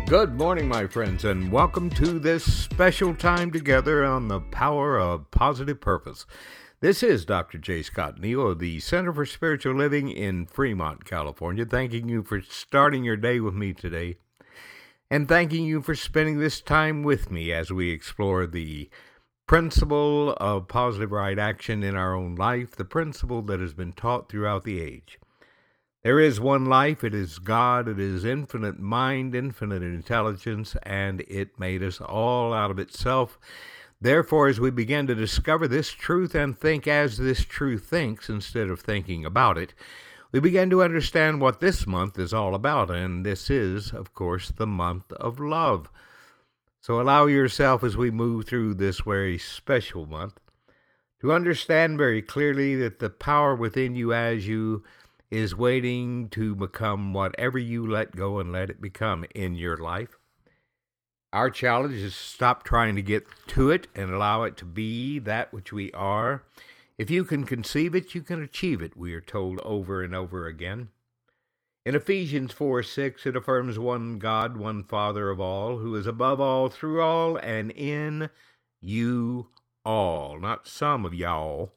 Good morning, my friends, and welcome to this special time together on the power of positive purpose. This is Dr. J. Scott Neal of the Center for Spiritual Living in Fremont, California, thanking you for starting your day with me today, and thanking you for spending this time with me as we explore the principle of positive right action in our own life, the principle that has been taught throughout the age. There is one life, it is God, it is infinite mind, infinite intelligence, and it made us all out of itself. Therefore, as we begin to discover this truth and think as this truth thinks instead of thinking about it, we begin to understand what this month is all about, and this is, of course, the month of love. So allow yourself as we move through this very special month to understand very clearly that the power within you as you is waiting to become whatever you let go and let it become in your life. Our challenge is to stop trying to get to it and allow it to be that which we are. If you can conceive it, you can achieve it, we are told over and over again. In Ephesians 4:6, it affirms one God, one Father of all, who is above all, through all, and in you all. Not some of y'all,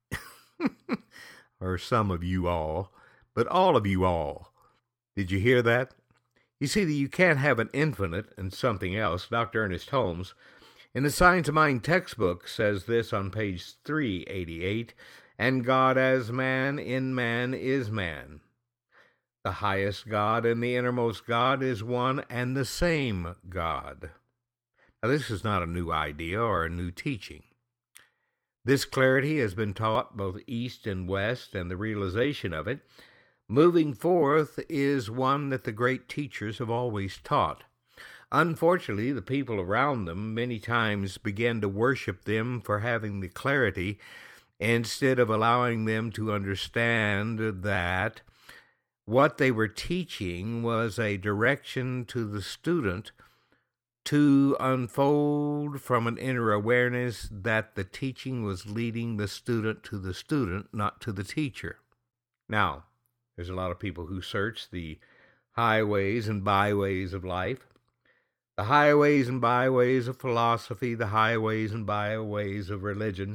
or some of you all, but all of you all. Did you hear that? You see that you can't have an infinite and something else. Dr. Ernest Holmes, in the Science of Mind textbook, says this on page 388, and God as man in man is man. The highest God and the innermost God is one and the same God. Now, this is not a new idea or a new teaching. This clarity has been taught both East and West, and the realization of it moving forth is one that the great teachers have always taught. Unfortunately, the people around them many times began to worship them for having the clarity instead of allowing them to understand that what they were teaching was a direction to the student to unfold from an inner awareness that the teaching was leading the student, not to the teacher. Now, there's a lot of people who search the highways and byways of life, the highways and byways of philosophy, the highways and byways of religion,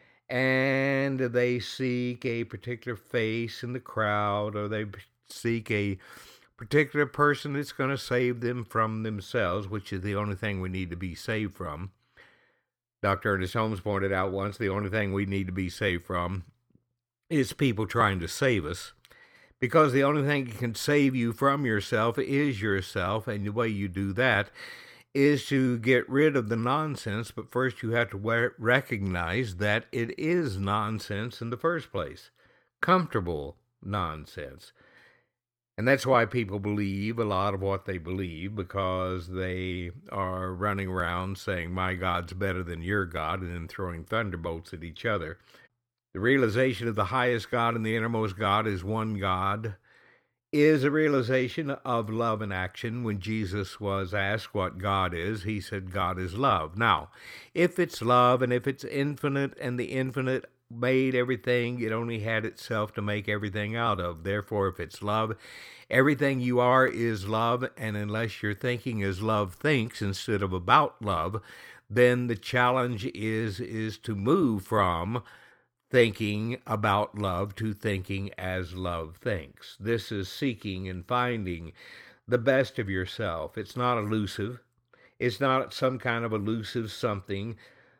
and they seek a particular face in the crowd, or they seek a particular person that's going to save them from themselves, which is the only thing we need to be saved from. Dr. Ernest Holmes pointed out once, the only thing we need to be saved from is people trying to save us. Because the only thing that can save you from yourself is yourself, and the way you do that is to get rid of the nonsense, but first you have to recognize that it is nonsense in the first place, comfortable nonsense. And that's why people believe a lot of what they believe, because they are running around saying, my God's better than your God, and then throwing thunderbolts at each other. The realization of the highest God and the innermost God is one God is a realization of love and action. When Jesus was asked what God is, he said God is love. Now, if it's love and if it's infinite and the infinite made everything, it only had itself to make everything out of. Therefore, if it's love, everything you are is love, and unless you're thinking as love thinks instead of about love, then the challenge is to move from thinking about love to thinking as love thinks. This is seeking and finding the best of yourself. It's not elusive. It's not some kind of elusive something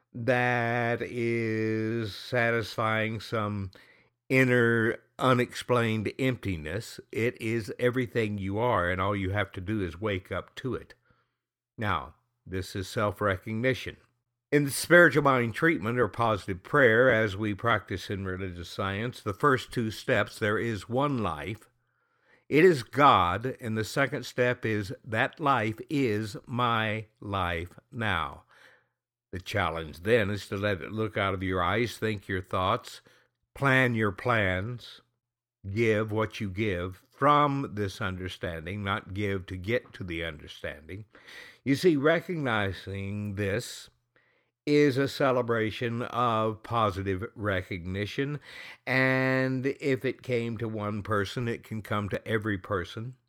that is satisfying some inner unexplained emptiness. It is everything you are, and all you have to do is wake up to it. Now, this is self-recognition. In the spiritual mind treatment or positive prayer, as we practice in religious science, the first two steps, there is one life. It is God, and the second step is that life is my life now. The challenge then is to let it look out of your eyes, think your thoughts, plan your plans, give what you give from this understanding, not give to get to the understanding. You see, recognizing this is a celebration of positive recognition, and if it came to one person, it can come to every person.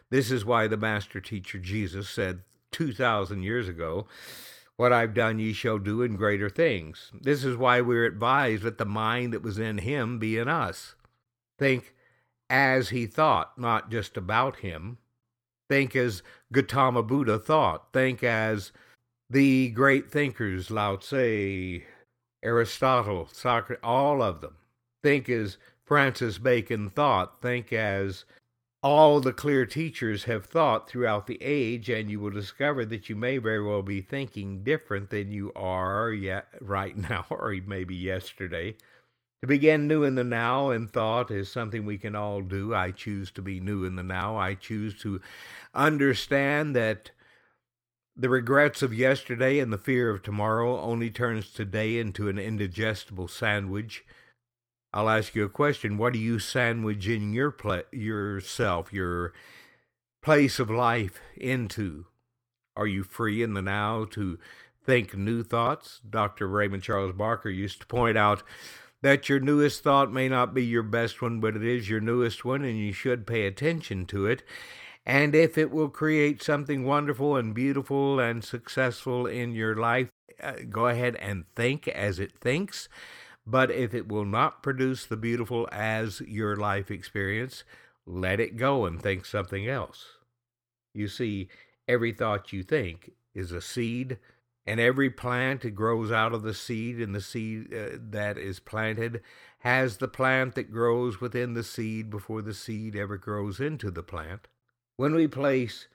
This is why the master teacher Jesus said 2,000 years ago, "What I've done ye shall do in greater things." This is why we're advised that the mind that was in him be in us. Think as he thought, not just about him. Think as Gautama Buddha thought. Think as the great thinkers, Lao Tse, Aristotle, Socrates, all of them. Think as Francis Bacon thought. Think as all the clear teachers have thought throughout the age, and you will discover that you may very well be thinking different than you are right now, or maybe yesterday. To begin new in the now in thought is something we can all do. I choose to be new in the now. I choose to understand that the regrets of yesterday and the fear of tomorrow only turns today into an indigestible sandwich. I'll ask you a question. What are you sandwiching yourself, your place of life into? Are you free in the now to think new thoughts? Dr. Raymond Charles Barker used to point out that your newest thought may not be your best one, but it is your newest one, and you should pay attention to it. And if it will create something wonderful and beautiful and successful in your life, go ahead and think as it thinks. But if it will not produce the beautiful as your life experience, let it go and think something else. You see, every thought you think is a seed, and every plant grows out of the seed, and the seed that is planted has the plant that grows within the seed before the seed ever grows into the plant. When we place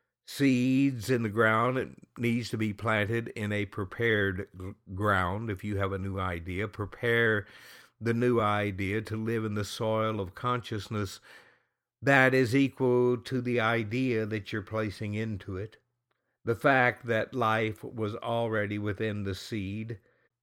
seeds in the ground, it needs to be planted in a prepared ground. If you have a new idea, prepare the new idea to live in the soil of consciousness that is equal to the idea that you're placing into it. The fact that life was already within the seed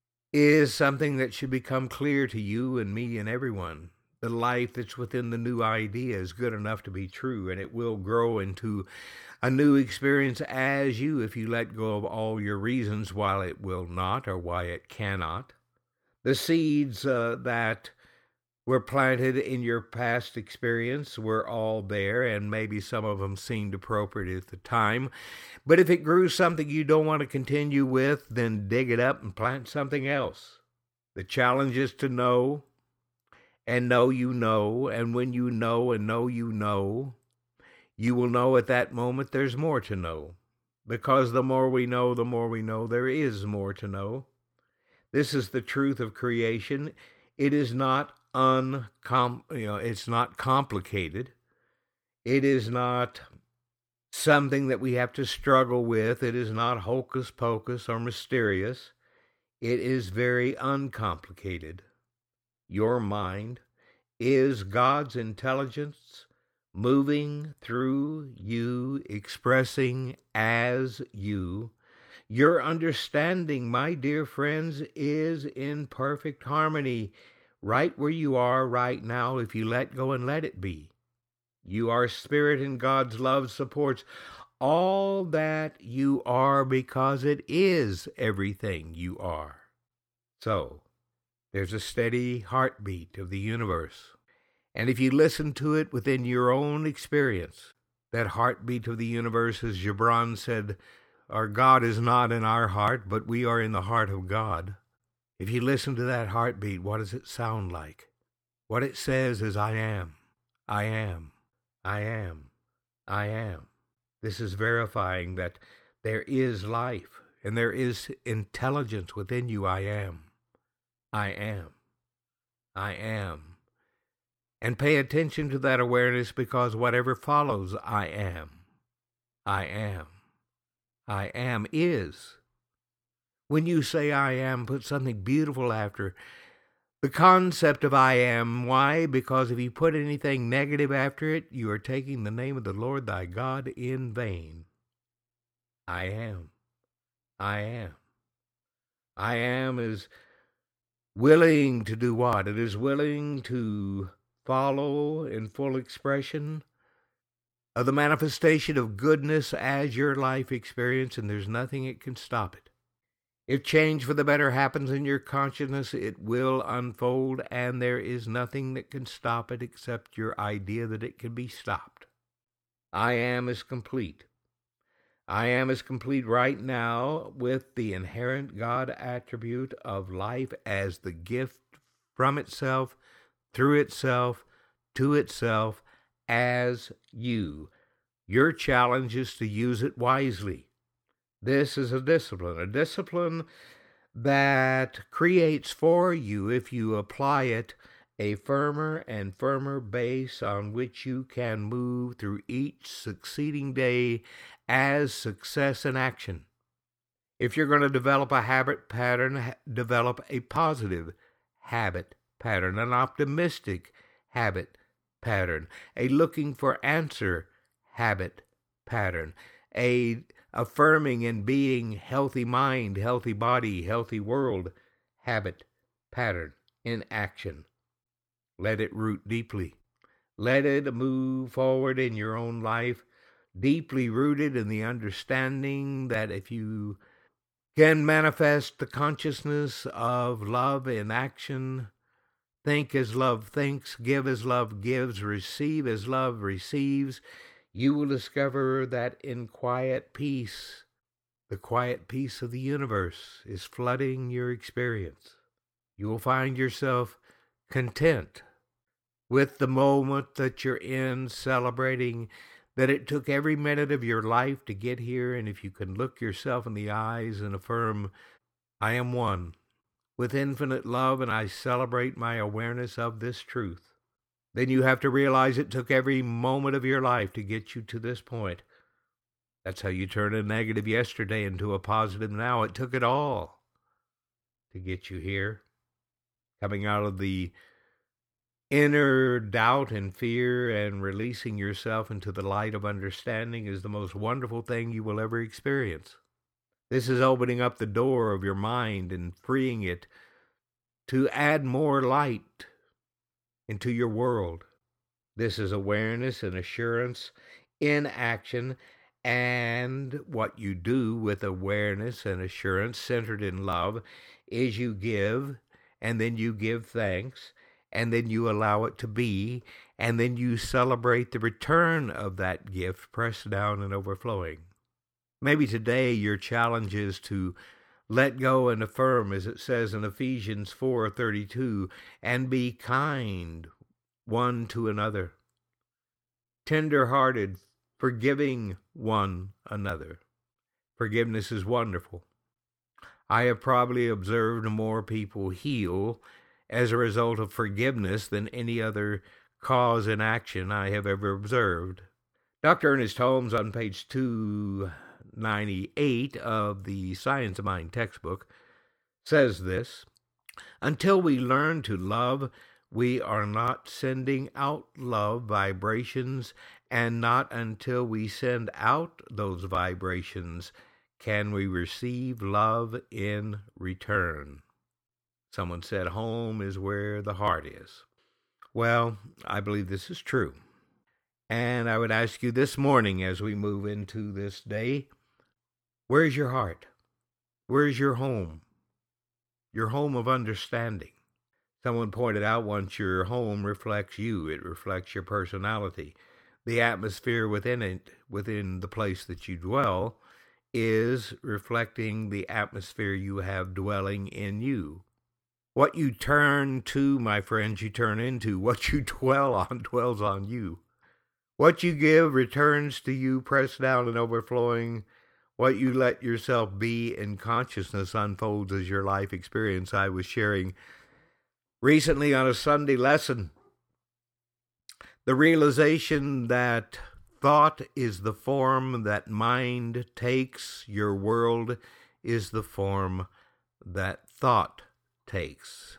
is something that should become clear to you and me and everyone. The life that's within the new idea is good enough to be true, and it will grow into a new experience as you, if you let go of all your reasons why it will not or why it cannot. The seeds that were planted in your past experience were all there, and maybe some of them seemed appropriate at the time. But if it grew something you don't want to continue with, then dig it up and plant something else. The challenge is to know and know you know, and when you know and know you know, you will know at that moment there's more to know. Because the more we know there is more to know. This is the truth of creation. It is not it's not complicated. It is not something that we have to struggle with. It is not hocus pocus or mysterious. It is very uncomplicated. Your mind is God's intelligence moving through you, expressing as you. Your understanding, my dear friends, is in perfect harmony right where you are right now if you let go and let it be. You are spirit, and God's love supports all that you are because it is everything you are. So, there's a steady heartbeat of the universe. And if you listen to it within your own experience, that heartbeat of the universe, as Gibran said, our God is not in our heart, but we are in the heart of God. If you listen to that heartbeat, what does it sound like? What it says is, I am, I am, I am, I am. This is verifying that there is life and there is intelligence within you. I am, I am, I am. And pay attention to that awareness, because whatever follows I am, I am, I am is. When you say I am, put something beautiful after the concept of I am. Why? Because if you put anything negative after it, you are taking the name of the Lord thy God in vain. I am. I am. I am is willing to do what? It is willing to follow in full expression of the manifestation of goodness as your life experience, and there's nothing that can stop it. If change for the better happens in your consciousness, it will unfold, and there is nothing that can stop it except your idea that it can be stopped. I am is complete. I am is complete right now with the inherent God attribute of life as the gift from itself, through itself, to itself, as you. Your challenge is to use it wisely. This is a discipline that creates for you, if you apply it, a firmer and firmer base on which you can move through each succeeding day as success in action. If you're going to develop a habit pattern, develop a positive habit pattern, an optimistic habit pattern, a looking for answer habit pattern, a affirming and being healthy mind, healthy body, healthy world habit pattern in action. Let it root deeply. Let it move forward in your own life, deeply rooted in the understanding that if you can manifest the consciousness of love in action, think as love thinks, give as love gives, receive as love receives, you will discover that in quiet peace, the quiet peace of the universe is flooding your experience. You will find yourself content with the moment that you're in, celebrating that it took every minute of your life to get here, and if you can look yourself in the eyes and affirm, I am one with infinite love, and I celebrate my awareness of this truth, then you have to realize it took every moment of your life to get you to this point. That's how you turn a negative yesterday into a positive now. It took it all to get you here. Coming out of the inner doubt and fear and releasing yourself into the light of understanding is the most wonderful thing you will ever experience. This is opening up the door of your mind and freeing it to add more light into your world. This is awareness and assurance in action, and what you do with awareness and assurance centered in love is you give, and then you give thanks, and then you allow it to be, and then you celebrate the return of that gift, pressed down and overflowing. Maybe today your challenge is to let go and affirm, as it says in Ephesians 4:32, and be kind one to another, tender-hearted, forgiving one another. Forgiveness is wonderful. I have probably observed more people heal as a result of forgiveness than any other cause in action I have ever observed. Dr. Ernest Holmes, on page 298 of the Science of Mind textbook, says this: until we learn to love, we are not sending out love vibrations, and not until we send out those vibrations can we receive love in return. Someone said home is where the heart is. Well, I believe this is true. And I would ask you this morning as we move into this day, where's your heart? Where's your home? Your home of understanding. Someone pointed out once, your home reflects you. It reflects your personality. The atmosphere within it, within the place that you dwell, is reflecting the atmosphere you have dwelling in you. What you turn to, my friends, you turn into. What you dwell on dwells on you. What you give returns to you, pressed down and overflowing. What you let yourself be in consciousness unfolds as your life experience. I was sharing recently on a Sunday lesson the realization that thought is the form that mind takes. Your world is the form that thought takes.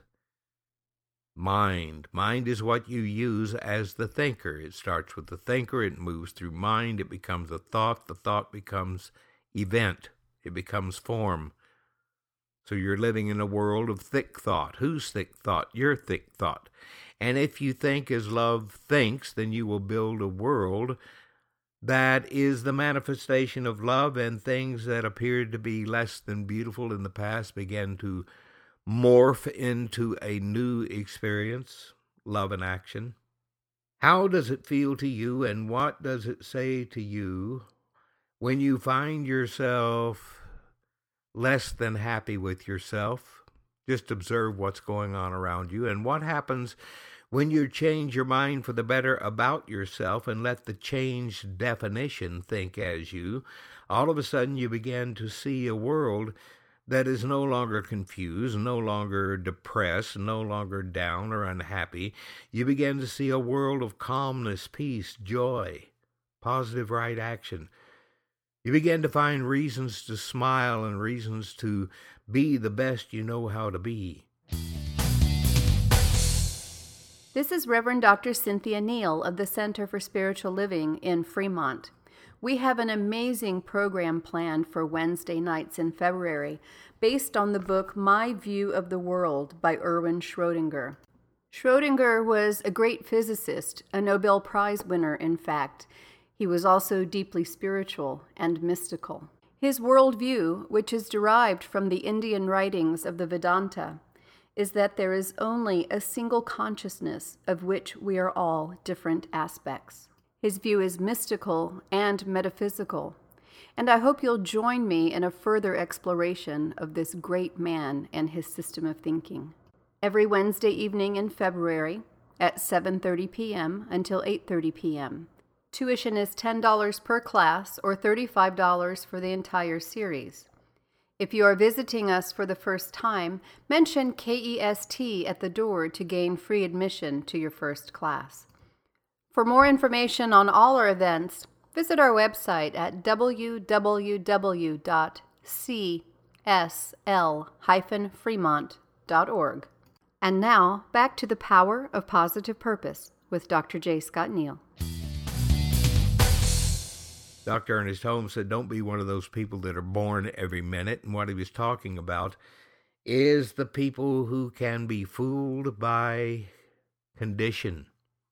Mind is what you use as the thinker. It starts with the thinker, it moves through mind, it becomes a thought, the thought becomes event, it becomes form. So you're living in a world of thick thought. Whose thick thought? Your thick thought. And if you think as love thinks, then you will build a world that is the manifestation of love, and things that appeared to be less than beautiful in the past begin to morph into a new experience, love in action. How does it feel to you, and what does it say to you when you find yourself less than happy with yourself? Just observe what's going on around you, and what happens when you change your mind for the better about yourself and let the changed definition think as you. All of a sudden you begin to see a world that is no longer confused, no longer depressed, no longer down or unhappy. You begin to see a world of calmness, peace, joy, positive right action. You begin to find reasons to smile and reasons to be the best you know how to be. This is Reverend Dr. Cynthia Neal of the Center for Spiritual Living in Fremont. We have an amazing program planned for Wednesday nights in February based on the book My View of the World by Erwin Schrödinger. Schrödinger was a great physicist, a Nobel Prize winner, in fact. He was also deeply spiritual and mystical. His worldview, which is derived from the Indian writings of the Vedanta, is that there is only a single consciousness of which we are all different aspects. His view is mystical and metaphysical, and I hope you'll join me in a further exploration of this great man and his system of thinking. Every Wednesday evening in February at 7:30 p.m. until 8:30 p.m. Tuition is $10 per class or $35 for the entire series. If you are visiting us for the first time, mention KEST at the door to gain free admission to your first class. For more information on all our events, visit our website at www.csl-fremont.org. And now, back to the Power of Positive Purpose with Dr. J. Scott Neal. Dr. Ernest Holmes said, don't be one of those people that are born every minute. And what he was talking about is the people who can be fooled by condition.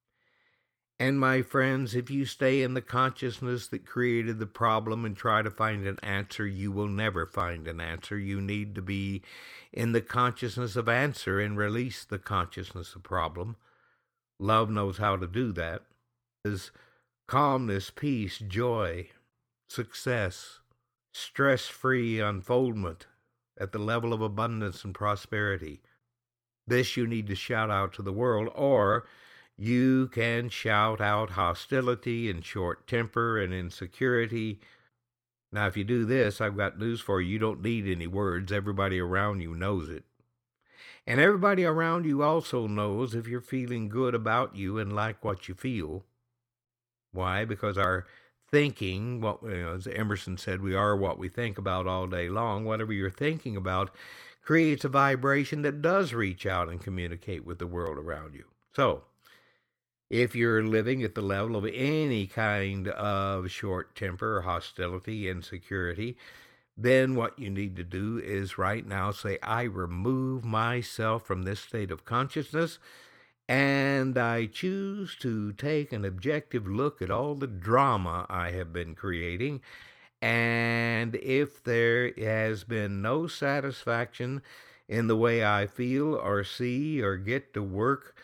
And my friends, if you stay in the consciousness that created the problem and try to find an answer, you will never find an answer. You need to be in the consciousness of answer and release the consciousness of problem. Love knows how to do that. Is calmness, peace, joy, success, stress-free unfoldment at the level of abundance and prosperity. This you need to shout out to the world, or you can shout out hostility and short temper and insecurity. Now, if you do this, I've got news for you. You don't need any words. Everybody around you knows it. And everybody around you also knows if you're feeling good about you and like what you feel. Why? Because our thinking, as Emerson said, we are what we think about all day long. Whatever you're thinking about creates a vibration that does reach out and communicate with the world around you. So, if you're living at the level of any kind of short temper, or hostility, insecurity, then what you need to do is right now say, I remove myself from this state of consciousness, and I choose to take an objective look at all the drama I have been creating. And if there has been no satisfaction in the way I feel or see or get to work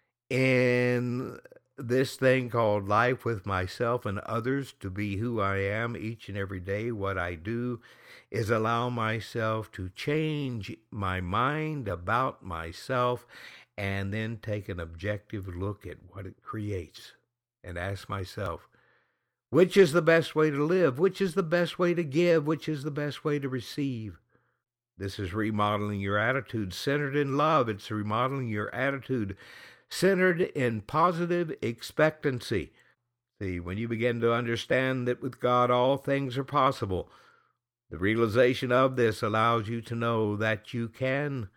in this thing called life with myself and others to be who I am each and every day, what I do is allow myself to change my mind about myself and then take an objective look at what it creates and ask myself, which is the best way to live? Which is the best way to give? Which is the best way to receive? This is remodeling your attitude centered in love. It's remodeling your attitude centered in positive expectancy. See, when you begin to understand that with God all things are possible, the realization of this allows you to know that you can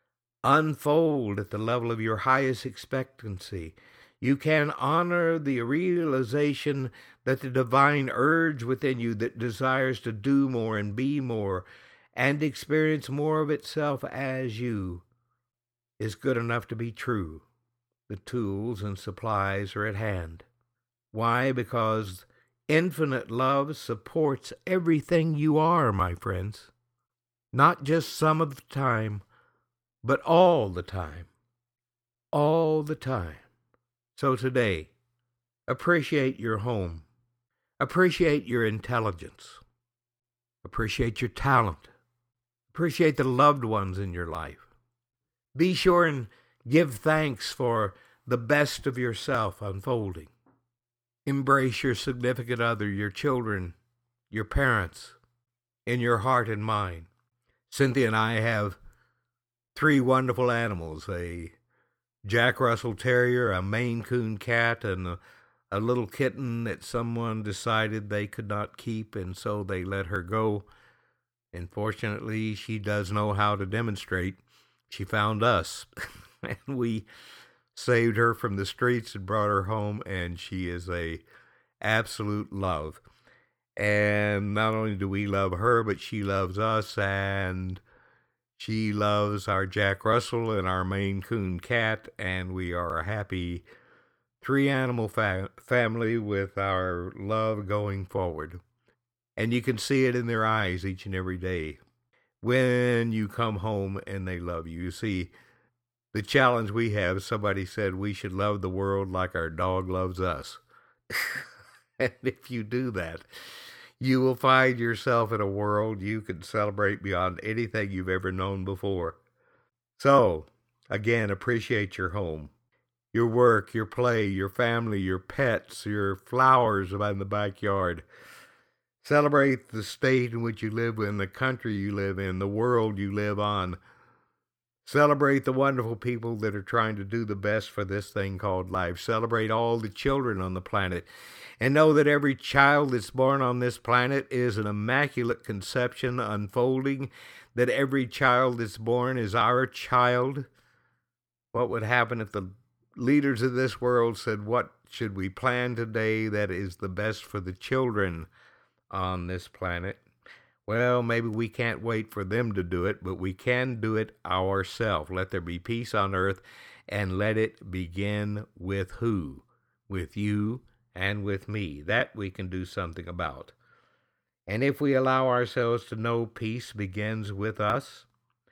unfold at the level of your highest expectancy. You can honor the realization that the divine urge within you that desires to do more and be more and experience more of itself as you is good enough to be true. The tools and supplies are at hand. Why? Because infinite love supports everything you are, my friends. Not just some of the time, but all the time. All the time. So today, Appreciate your home. Appreciate your intelligence. Appreciate your talent. Appreciate the loved ones in your life. Be sure and give thanks for the best of yourself unfolding. Embrace your significant other, your children, your parents, in your heart and mind. Cynthia and I have 3 wonderful animals, a Jack Russell Terrier, a Maine Coon cat, and a little kitten that someone decided they could not keep, and so they let her go. And fortunately, she does know how to demonstrate. She found us, and we saved her from the streets and brought her home, and she is a absolute love. And not only do we love her, but she loves us, and she loves our Jack Russell and our Maine Coon cat, and we are a happy 3-animal family with our love going forward. And you can see it in their eyes each and every day when you come home and they love you. You see, the challenge we have, somebody said we should love the world like our dog loves us. And if you do that, you will find yourself in a world you can celebrate beyond anything you've ever known before. So, again, appreciate your home, your work, your play, your family, your pets, your flowers in the backyard. Celebrate the state in which you live in, the country you live in, the world you live on. Celebrate the wonderful people that are trying to do the best for this thing called life. Celebrate all the children on the planet. And know that every child that's born on this planet is an immaculate conception unfolding. That every child that's born is our child. What would happen if the leaders of this world said, what should we plan today that is the best for the children on this planet? Well, maybe we can't wait for them to do it, but we can do it ourselves. Let there be peace on earth, and let it begin with who? With you and with me. That we can do something about. And if we allow ourselves to know peace begins with us,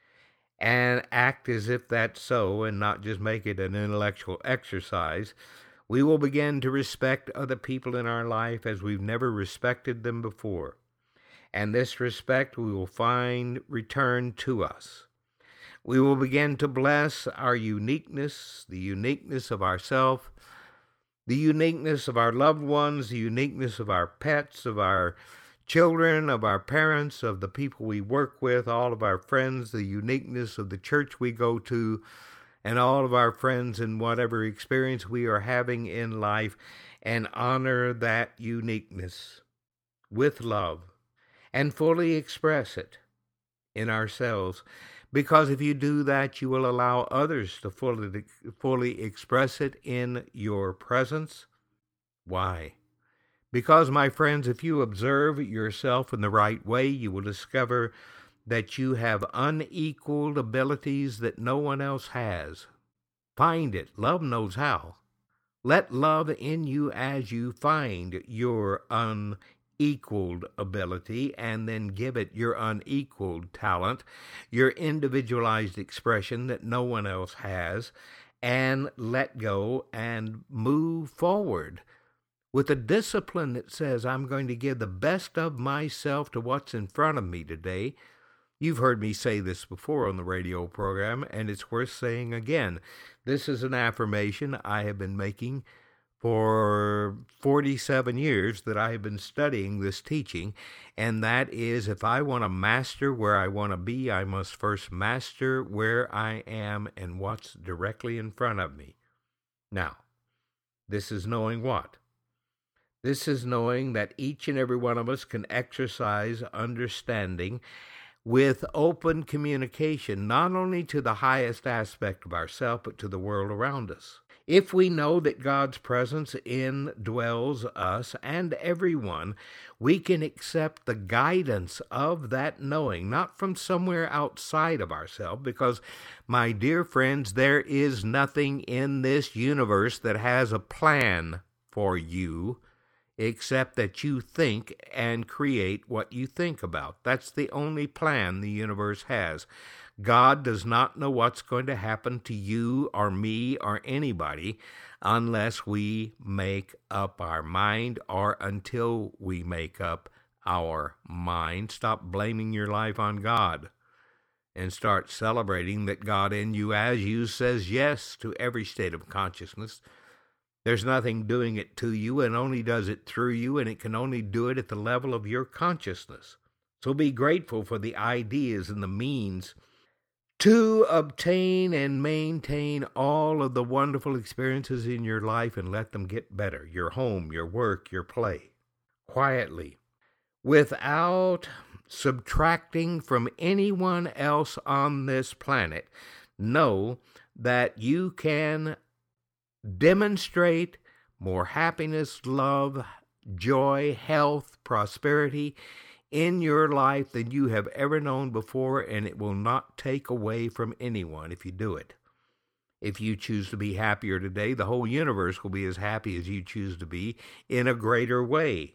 and act as if that's so, and not just make it an intellectual exercise, we will begin to respect other people in our life as we've never respected them before. And this respect we will find returned to us. We will begin to bless our uniqueness, the uniqueness of ourself, the uniqueness of our loved ones, the uniqueness of our pets, of our children, of our parents, of the people we work with, all of our friends, the uniqueness of the church we go to, and all of our friends in whatever experience we are having in life, and honor that uniqueness with love. And fully express it in ourselves. Because if you do that, you will allow others to fully express it in your presence. Why? Because, my friends, if you observe yourself in the right way, you will discover that you have unequaled abilities that no one else has. Find it. Love knows how. Let love in you as you find your unequaled ability, and then give it your unequaled talent, your individualized expression that no one else has, and let go and move forward with a discipline that says, I'm going to give the best of myself to what's in front of me today. You've heard me say this before on the radio program, and it's worth saying again. This is an affirmation I have been making for 47 years that I have been studying this teaching, and that is, if I want to master where I want to be, I must first master where I am and what's directly in front of me. Now, this is knowing what? This is knowing that each and every one of us can exercise understanding with open communication, not only to the highest aspect of ourselves, but to the world around us. If we know that God's presence indwells us and everyone, we can accept the guidance of that knowing, not from somewhere outside of ourselves, because, my dear friends, there is nothing in this universe that has a plan for you except that you think and create what you think about. That's the only plan the universe has. God does not know what's going to happen to you or me or anybody unless we make up our mind, or until we make up our mind. Stop blaming your life on God and start celebrating that God in you, as you, says yes to every state of consciousness. There's nothing doing it to you, and only does it through you, and it can only do it at the level of your consciousness. So be grateful for the ideas and the means to obtain and maintain all of the wonderful experiences in your life, and let them get better. Your home, your work, your play. Quietly, without subtracting from anyone else on this planet, know that you can demonstrate more happiness, love, joy, health, prosperity in your life than you have ever known before, and it will not take away from anyone if you do it. If you choose to be happier today, the whole universe will be as happy as you choose to be in a greater way.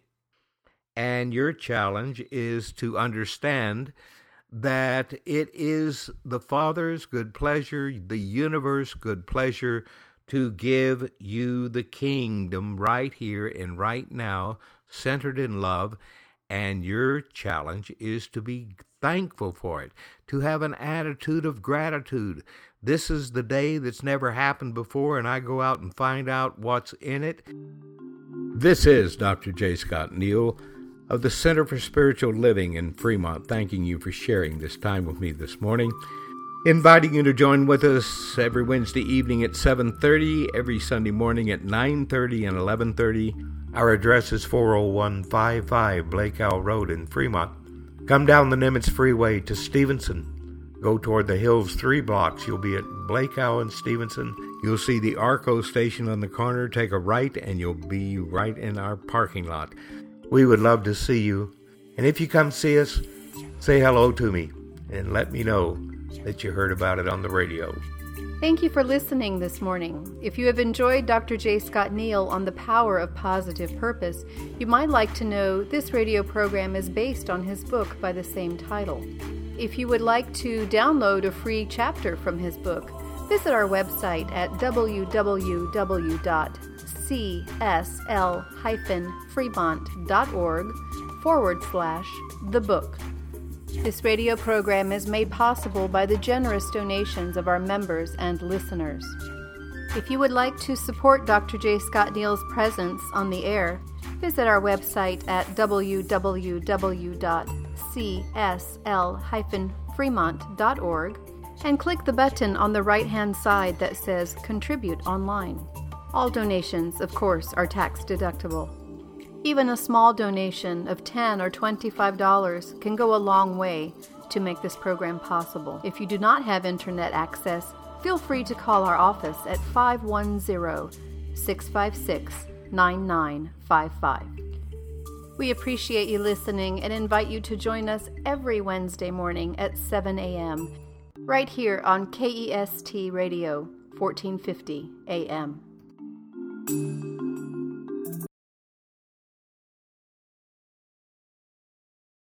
And your challenge is to understand that it is the Father's good pleasure, the universe's good pleasure, to give you the kingdom right here and right now, centered in love. And your challenge is to be thankful for it, to have an attitude of gratitude. This is the day that's never happened before, and I go out and find out what's in it. This is Dr. J. Scott Neal of the Center for Spiritual Living in Fremont, thanking you for sharing this time with me this morning, inviting you to join with us every Wednesday evening at 7:30, every Sunday morning at 9:30 and 11:30. Our address is 40155 Blakeow Road in Fremont. Come down the Nimitz Freeway to Stevenson. Go toward the hills 3 blocks. You'll be at Blakeow and Stevenson. You'll see the Arco station on the corner. Take a right and you'll be right in our parking lot. We would love to see you. And if you come see us, say hello to me and let me know that you heard about it on the radio. Thank you for listening this morning. If you have enjoyed Dr. J. Scott Neal on the power of positive purpose, you might like to know this radio program is based on his book by the same title. If you would like to download a free chapter from his book, visit our website at www.csl-fremont.org/the book. This radio program is made possible by the generous donations of our members and listeners. If you would like to support Dr. J. Scott Neal's presence on the air, visit our website at www.csl-fremont.org and click the button on the right-hand side that says Contribute Online. All donations, of course, are tax-deductible. Even a small donation of $10 or $25 can go a long way to make this program possible. If you do not have internet access, feel free to call our office at 510-656-9955. We appreciate you listening and invite you to join us every Wednesday morning at 7 a.m. right here on KEST Radio, 1450 AM.